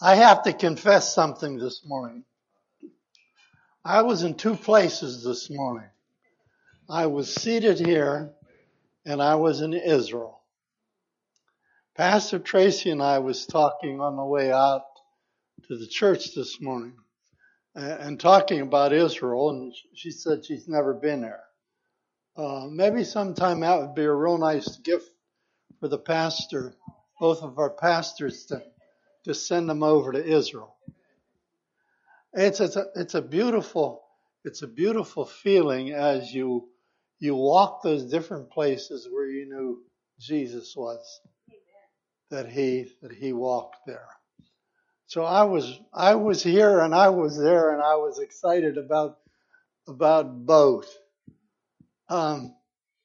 I have to confess something this morning. I was in two places this morning. I was seated here and I was in Israel. Pastor Tracy and I was talking on the way out to the church this morning and talking about Israel, and she said she's never been there. Maybe sometime that would be a real nice gift for the pastor, both of our pastors, to send them over to Israel. It's a beautiful feeling as you walk those different places where you knew Jesus was, that he walked there. So I was here and I was there and I was excited about both. And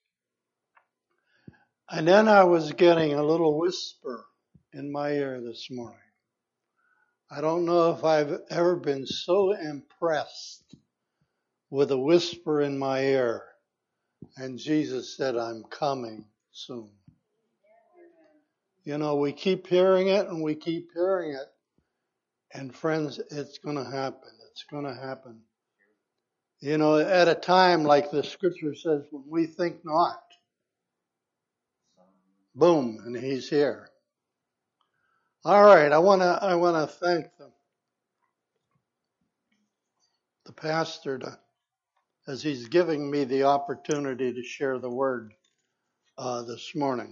then I was getting a little whisper in my ear this morning. I don't know if I've ever been so impressed with a whisper in my ear. And Jesus said, I'm coming soon. You know, we keep hearing it and we keep hearing it. And friends, it's going to happen. It's going to happen. You know, at a time like the scripture says, when we think not, boom, and he's here. All right, I want to thank the pastor as he's giving me the opportunity to share the word this morning.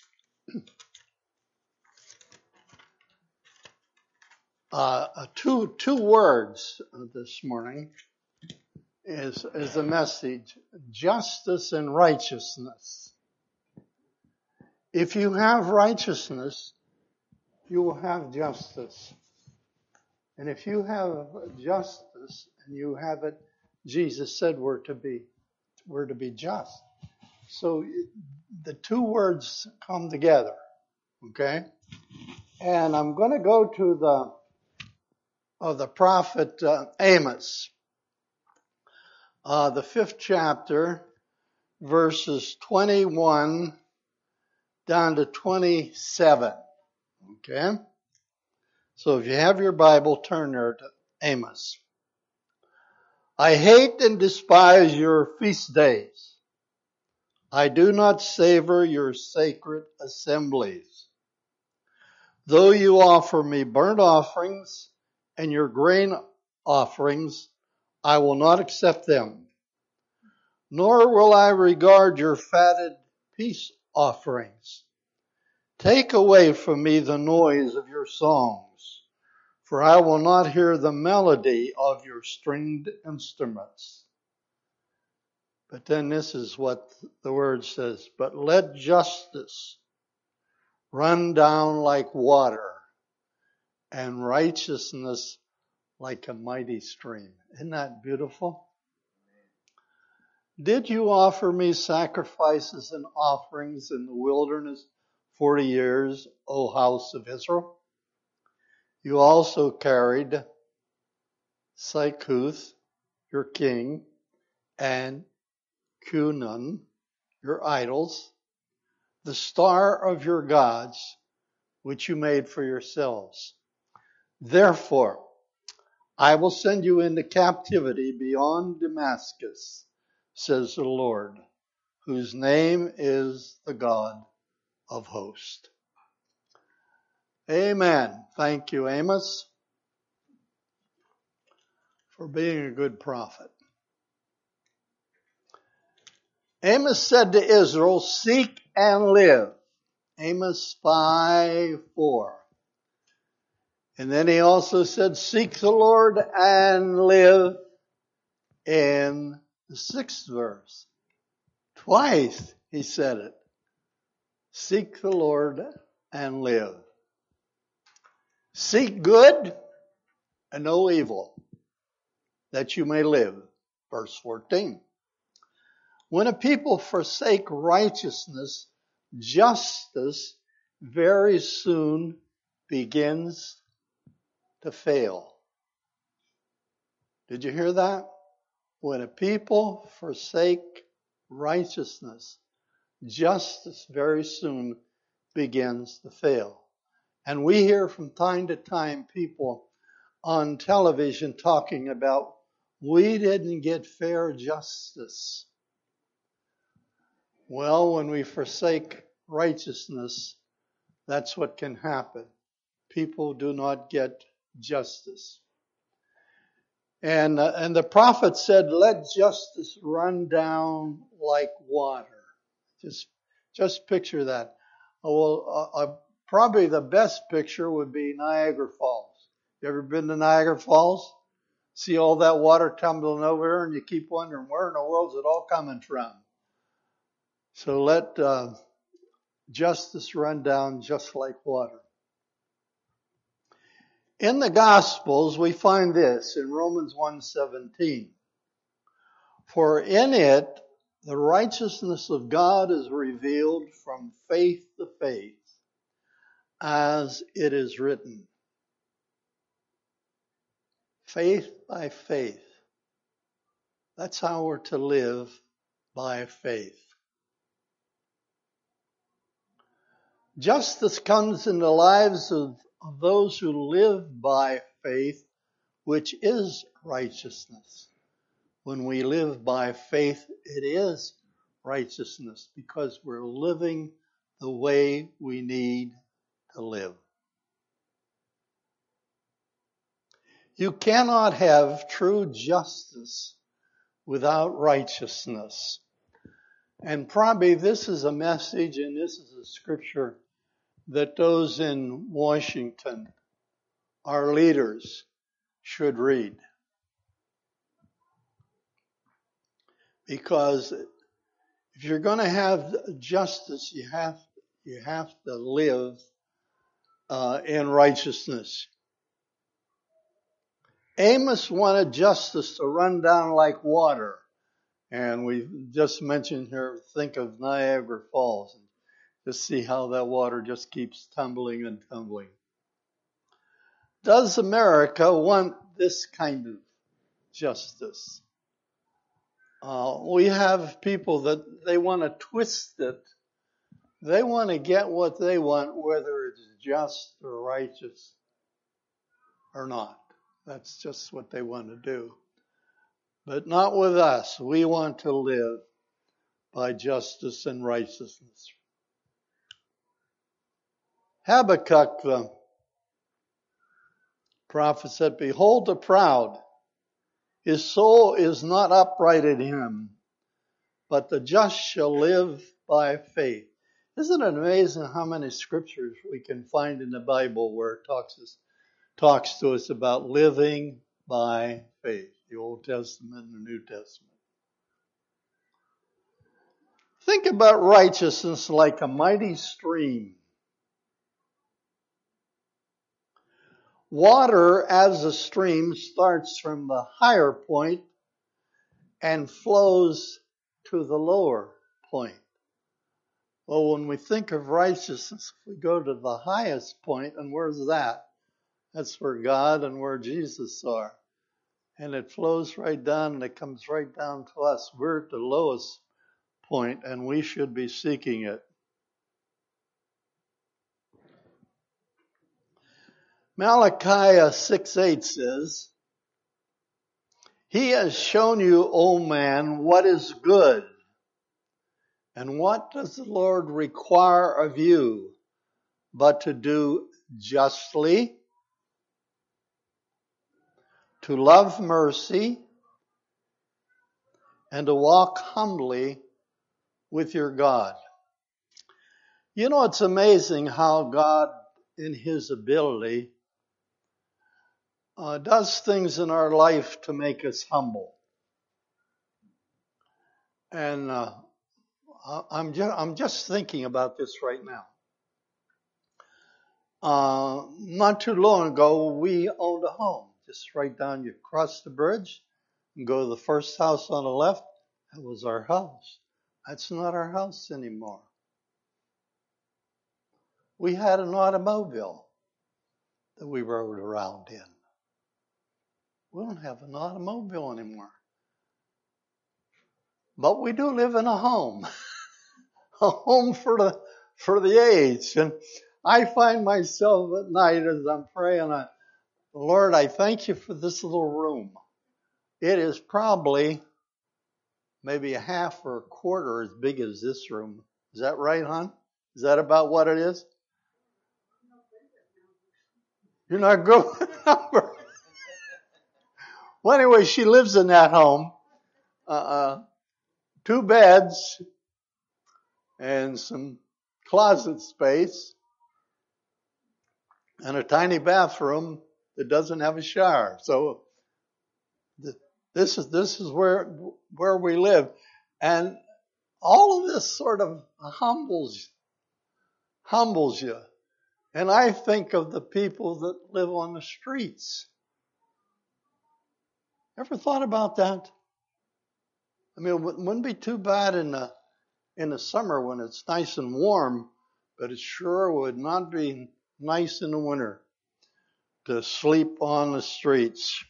Two words this morning is the message: justice and righteousness. If you have righteousness, you will have justice. And if you have justice and you have it, Jesus said we're to be just. So the two words come together, okay? And I'm going to go to the prophet Amos, the 5th chapter, verses 21 down to 27, okay? So if you have your Bible, turn there to Amos. I hate and despise your feast days. I do not savor your sacred assemblies. Though you offer me burnt offerings and your grain offerings, I will not accept them. Nor will I regard your fatted peace offerings. Take away from me the noise of your songs, for I will not hear the melody of your stringed instruments. But then this is what the word says: but let justice run down like water and righteousness like a mighty stream. Isn't that beautiful? Did you offer me sacrifices and offerings in the wilderness 40 years, O house of Israel? You also carried Sykuth, your king, and Cunun, your idols, the star of your gods, which you made for yourselves. Therefore, I will send you into captivity beyond Damascus, says the Lord, whose name is the God of hosts. Amen. Thank you, Amos, for being a good prophet. Amos said to Israel, seek and live. Amos 5:4. And then he also said, seek the Lord and live, in the 6th verse. Twice he said it. Seek the Lord and live. Seek good and no evil, that you may live. Verse 14. When a people forsake righteousness, justice very soon begins to fail. Did you hear that? When a people forsake righteousness, justice very soon begins to fail. And we hear from time to time people on television talking about we didn't get fair justice. Well, when we forsake righteousness, that's what can happen. People do not get justice. And the prophet said, let justice run down like water. Just picture that. Probably the best picture would be Niagara Falls. You ever been to Niagara Falls? See all that water tumbling over there, and you keep wondering, where in the world is it all coming from? So let justice run down just like water. In the Gospels, we find this in Romans 1:17. For in it, the righteousness of God is revealed from faith to faith, as it is written. Faith by faith. That's how we're to live, by faith. Justice comes in the lives of those who live by faith, which is righteousness. When we live by faith, it is righteousness because we're living the way we need to live. You cannot have true justice without righteousness. And probably this is a message and this is a scripture that those in Washington, our leaders, should read. Because if you're going to have justice, you have to live in righteousness. Amos wanted justice to run down like water. And we just mentioned here, think of Niagara Falls. And just see how that water just keeps tumbling and tumbling. Does America want this kind of justice? We have people that they want to twist it. They want to get what they want, whether it's just or righteous or not. That's just what they want to do. But not with us. We want to live by justice and righteousness. Habakkuk, the prophet, said, behold the proud. His soul is not upright in him, but the just shall live by faith. Isn't it amazing how many scriptures we can find in the Bible where it talks to us about living by faith, the Old Testament and the New Testament. Think about righteousness like a mighty stream. Water as a stream starts from the higher point and flows to the lower point. Well, when we think of righteousness, we go to the highest point, and where's that? That's where God and where Jesus are. And it flows right down and it comes right down to us. We're at the lowest point and we should be seeking it. Malachi 6:8 says, He has shown you, O man, what is good. And what does the Lord require of you but to do justly, to love mercy, and to walk humbly with your God. You know, it's amazing how God, in His ability, does things in our life to make us humble. And I'm just thinking about this right now. Not too long ago, we owned a home. Just right down, you cross the bridge and go to the first house on the left. That was our house. That's not our house anymore. We had an automobile that we rode around in. We don't have an automobile anymore. But we do live in a home. A home for the age. And I find myself at night as I'm praying, Lord, I thank you for this little room. It is probably maybe a half or a quarter as big as this room. Is that right, hon? Is that about what it is? You're not good with numbers. Well, anyway, she lives in that home. 2 beds and some closet space and a tiny bathroom that doesn't have a shower. So this is where we live, and all of this sort of humbles you. And I think of the people that live on the streets. Ever thought about that? I mean, it wouldn't be too bad in the summer when it's nice and warm, but it sure would not be nice in the winter to sleep on the streets.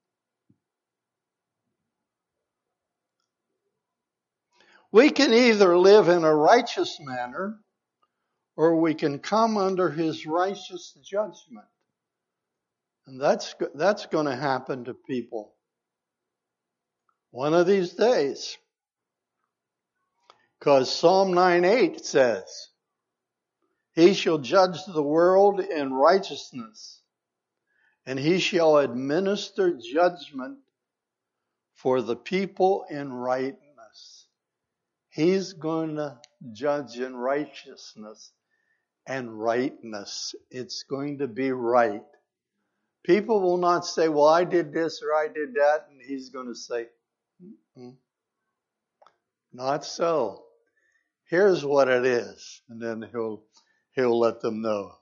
We can either live in a righteous manner or we can come under his righteous judgment. And that's going to happen to people one of these days. Because Psalm 9:8 says, he shall judge the world in righteousness, and he shall administer judgment for the people in rightness. He's going to judge in righteousness and rightness. It's going to be right. People will not say, well, I did this or I did that, and he's going to say, not so. Here's what it is. And then he'll let them know.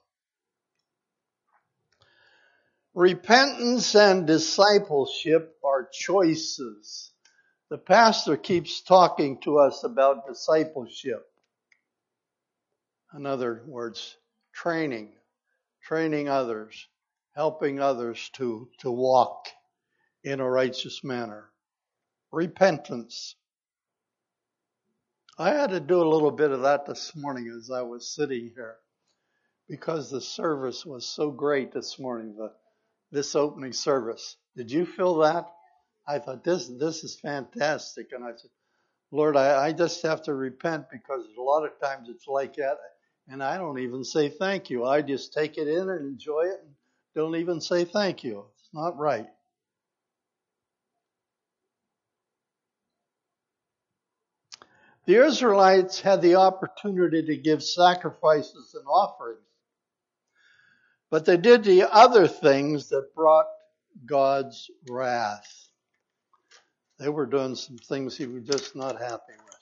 Repentance and discipleship are choices. The pastor keeps talking to us about discipleship. In other words, training others, helping others to walk in a righteous manner. Repentance. I had to do a little bit of that this morning as I was sitting here because the service was so great this morning, this opening service. Did you feel that? I thought, this is fantastic. And I said, Lord, I just have to repent because a lot of times it's like that. And I don't even say thank you. I just take it in and enjoy it and don't even say thank you. It's not right. The Israelites had the opportunity to give sacrifices and offerings, but they did the other things that brought God's wrath. They were doing some things he was just not happy with.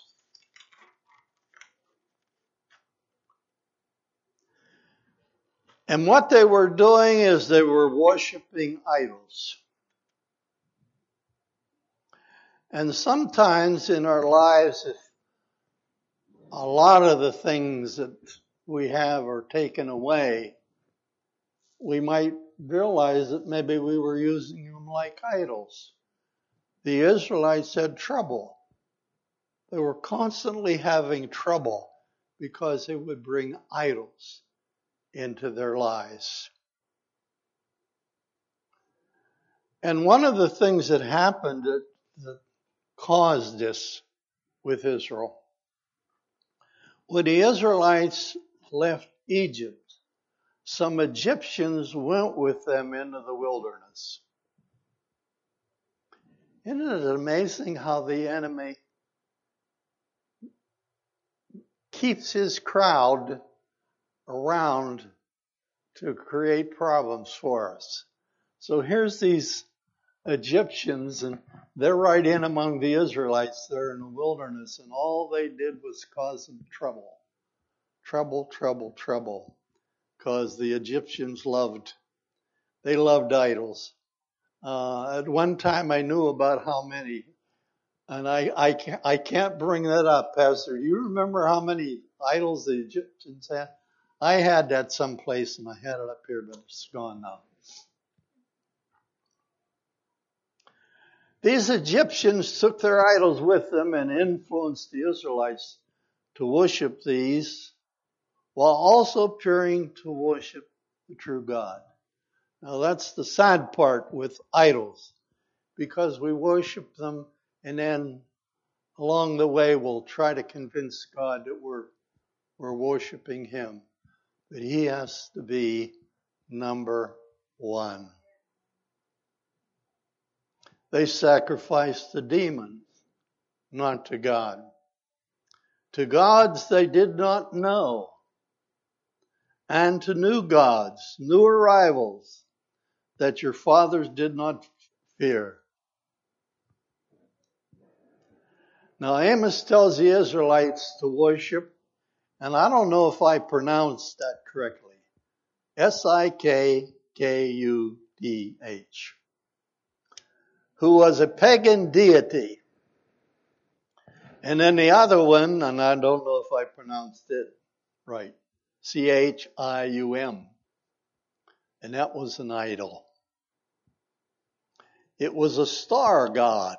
And what they were doing is they were worshiping idols. And sometimes in our lives, if a lot of the things that we have are taken away, we might realize that maybe we were using them like idols. The Israelites had trouble. They were constantly having trouble because they would bring idols into their lives. And one of the things that happened that caused this with Israel, when the Israelites left Egypt, some Egyptians went with them into the wilderness. Isn't it amazing how the enemy keeps his crowd around to create problems for us? So here's these Egyptians, and they're right in among the Israelites there in the wilderness, and all they did was cause them trouble. Trouble. Because the Egyptians loved idols. At one time I knew about how many, and I can't bring that up, Pastor. You remember how many idols the Egyptians had? I had that someplace, and I had it up here, but it's gone now. These Egyptians took their idols with them and influenced the Israelites to worship these while also appearing to worship the true God. Now that's the sad part with idols, because we worship them and then along the way we'll try to convince God that we're worshiping Him. But He has to be number one. They sacrificed to demons, not to God. To gods they did not know, and to new gods, new arrivals, that your fathers did not fear. Now Amos tells the Israelites to worship, and I don't know if I pronounced that correctly, Sikkudh, who was a pagan deity. And then the other one, and I don't know if I pronounced it right, Chium, and that was an idol. It was a star god,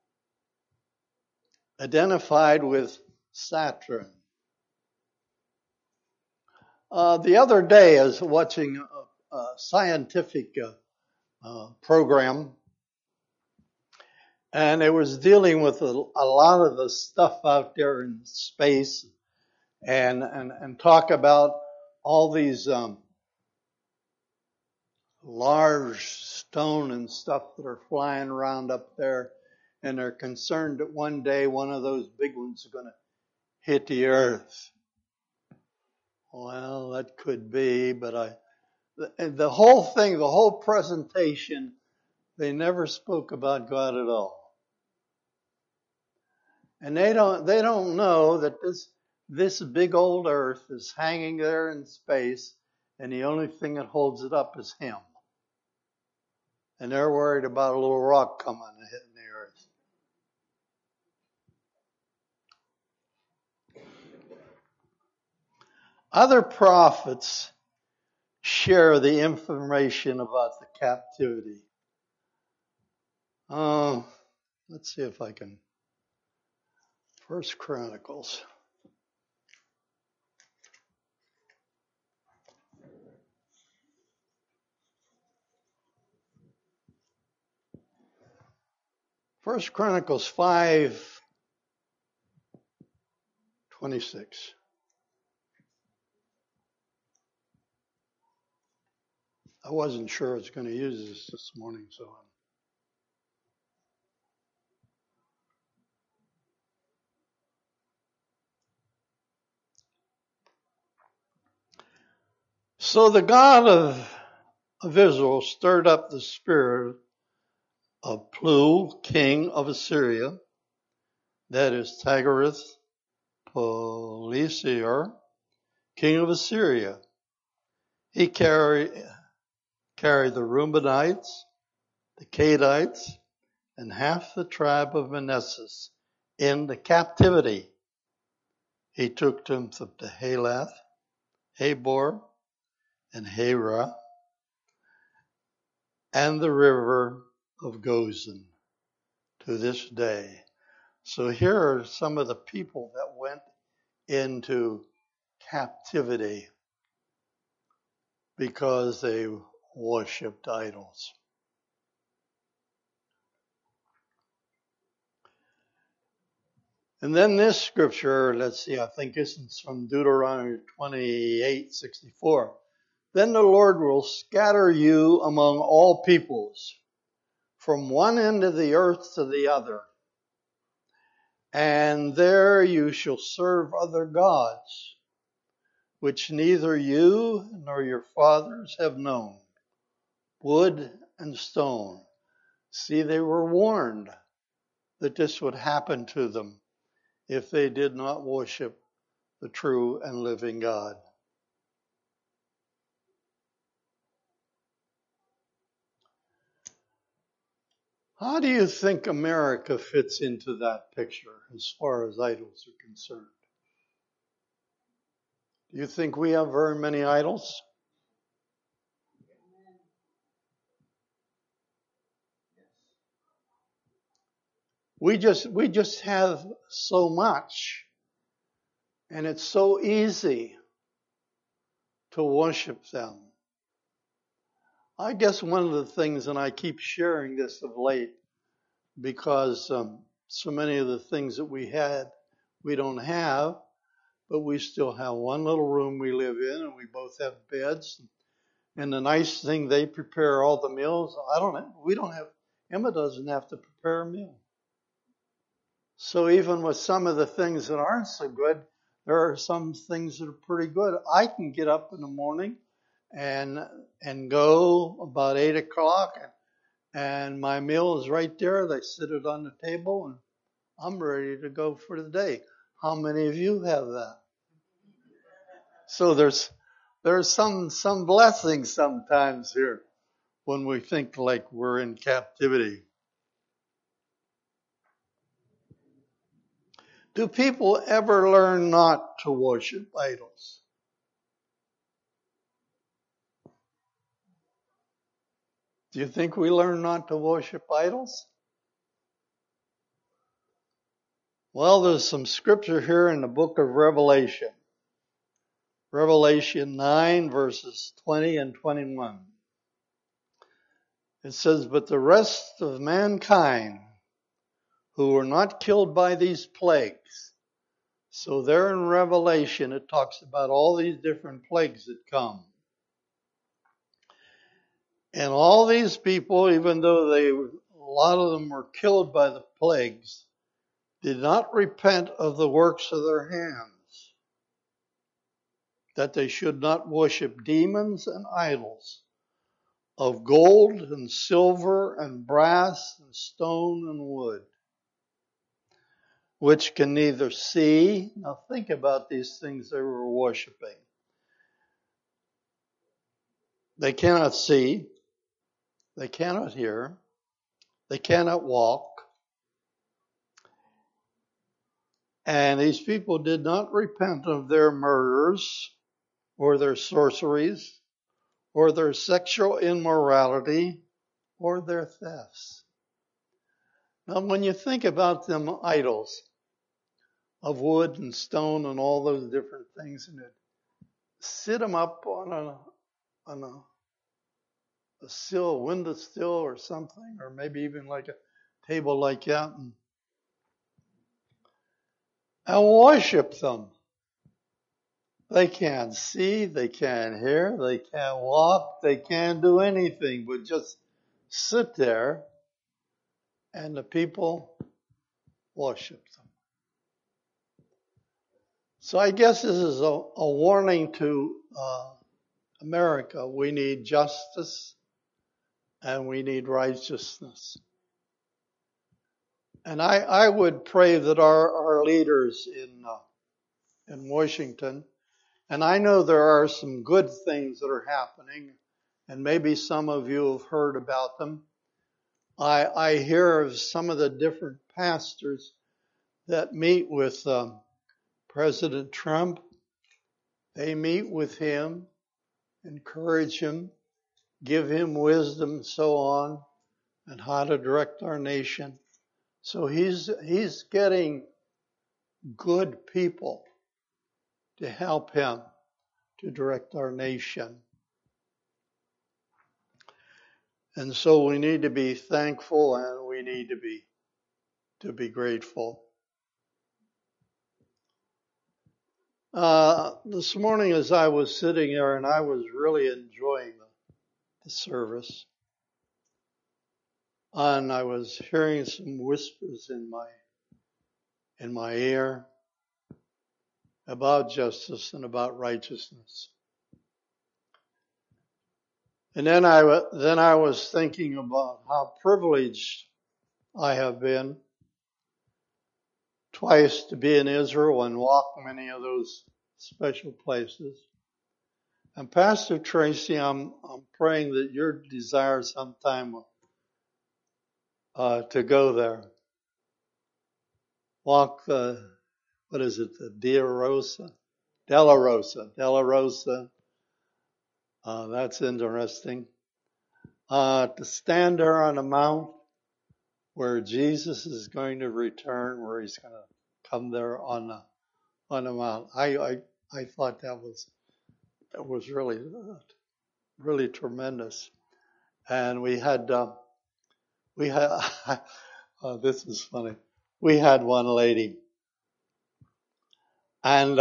identified with Saturn. The other day I was watching a scientific program, and it was dealing with a lot of the stuff out there in space, and talk about all these large stone and stuff that are flying around up there, and they're concerned that one day one of those big ones is going to hit the earth. Well, that could be, but the whole thing, the whole presentation, they never spoke about God at all. And they don't know that this big old earth is hanging there in space, and the only thing that holds it up is Him. And they're worried about a little rock coming and hitting the earth. Other prophets share the information about the captivity. Let's see if I can. 1 Chronicles. First Chronicles 5:26. I wasn't sure I was going to use this morning, so So the God of Israel stirred up the spirit of Plu, king of Assyria, that is Tiglath-Pileser, king of Assyria. He carried the Reubenites, the Gadites, and half the tribe of Manasseh into captivity. He took them to Halath, Habor, and Hara, and the river of Gozan to this day. So here are some of the people that went into captivity because they worshipped idols. And then this scripture, let's see, I think this is from Deuteronomy 28:64. Then the Lord will scatter you among all peoples, from one end of the earth to the other. And there you shall serve other gods, which neither you nor your fathers have known, wood and stone. See, they were warned that this would happen to them if they did not worship the true and living God. How do you think America fits into that picture as far as idols are concerned? Do you think we have very many idols? We just have so much, and it's so easy to worship them. I guess one of the things, and I keep sharing this of late, because so many of the things that we had, we don't have, but we still have one little room we live in, and we both have beds. And the nice thing, they prepare all the meals. Emma doesn't have to prepare a meal. So even with some of the things that aren't so good, there are some things that are pretty good. I can get up in the morning and go about 8 o'clock, and my meal is right there. They sit it on the table, and I'm ready to go for the day. How many of you have that? So there's some blessings sometimes here when we think like we're in captivity. Do people ever learn not to worship idols? Do you think we learn not to worship idols? Well, there's some scripture here in the book of Revelation. Revelation 9, verses 20 and 21. It says, "But the rest of mankind who were not killed by these plagues." So there in Revelation, it talks about all these different plagues that come. And all these people, even though a lot of them were killed by the plagues, did not repent of the works of their hands, that they should not worship demons and idols of gold and silver and brass and stone and wood, which can neither see. Now think about these things they were worshiping. They cannot see, they cannot hear, they cannot walk. And these people did not repent of their murders or their sorceries or their sexual immorality or their thefts. Now, when you think about them idols of wood and stone and all those different things, and sit them up on a sill, window sill or something, or maybe even like a table like that, and worship them. They can't see, they can't hear, they can't walk, they can't do anything but just sit there, and the people worship them. So I guess this is a warning to America. We need justice and we need righteousness. And I would pray that our leaders in Washington, and I know there are some good things that are happening, and maybe some of you have heard about them. I hear of some of the different pastors that meet with President Trump. They meet with him, encourage him, give him wisdom and so on, and how to direct our nation. So he's getting good people to help him to direct our nation. And so we need to be thankful and we need to be grateful. This morning as I was sitting there and I was really enjoying the service, and I was hearing some whispers in my ear about justice and about righteousness. And then I was thinking about how privileged I have been twice to be in Israel and walk many of those special places. And Pastor Tracy, I'm praying that your desire sometime to go there. Walk the Della Rosa. That's interesting. To stand there on a mount where Jesus is going to return, where he's going to come there on a mount. I thought that was it was really, really tremendous. And we had, oh, this is funny. We had one lady, and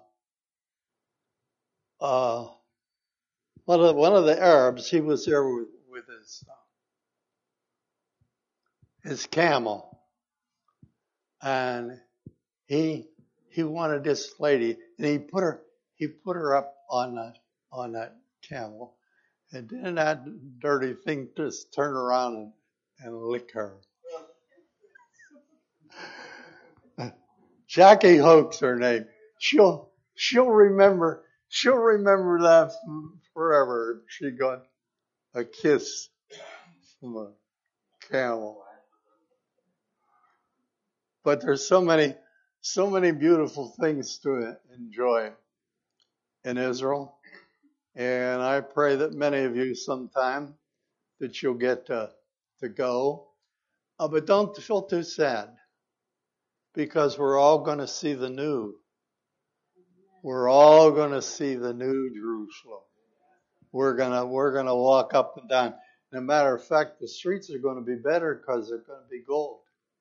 one of the Arabs, he was there with his camel, and he wanted this lady, and he put her up on that camel, and then that dirty thing just turn around and lick her. Jackie Hoke's her name. She'll remember that forever. She got a kiss from a camel. But there's so many beautiful things to enjoy in Israel. And I pray that many of you sometime that you'll get to go. But don't feel too sad, because we're all going to see the new. We're all going to see the new Jerusalem. We're gonna walk up and down. As a matter of fact, the streets are going to be better because they're going to be gold.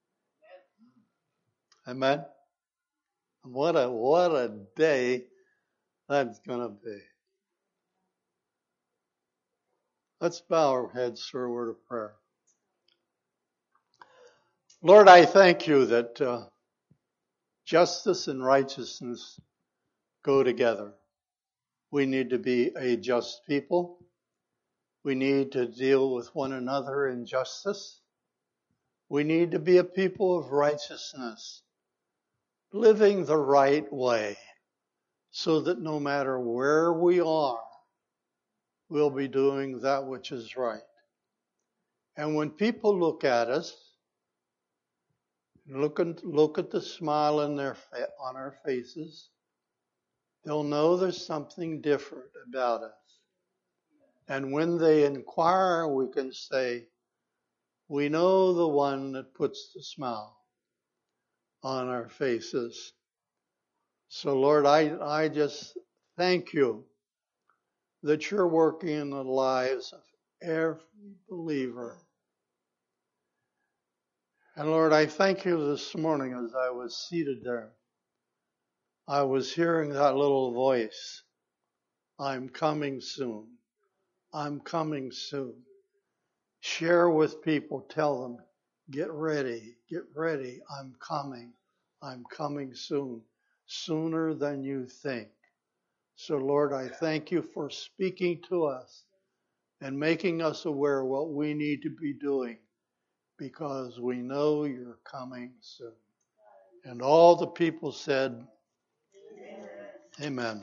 Amen. What a day that's going to be. Let's bow our heads for a word of prayer. Lord, I thank you that justice and righteousness go together. We need to be a just people. We need to deal with one another in justice. We need to be a people of righteousness, living the right way, so that no matter where we are, we'll be doing that which is right. And when people look at us, look at the smile on our faces, they'll know there's something different about us. And when they inquire, we can say, we know the one that puts the smile on our faces. So Lord, I just thank you that you're working in the lives of every believer. And Lord, I thank you this morning as I was seated there. I was hearing that little voice. I'm coming soon. I'm coming soon. Share with people. Tell them, get ready. I'm coming. I'm coming soon. Sooner than you think. So Lord, I thank you for speaking to us and making us aware of what we need to be doing, because we know you're coming soon. And all the people said, Amen.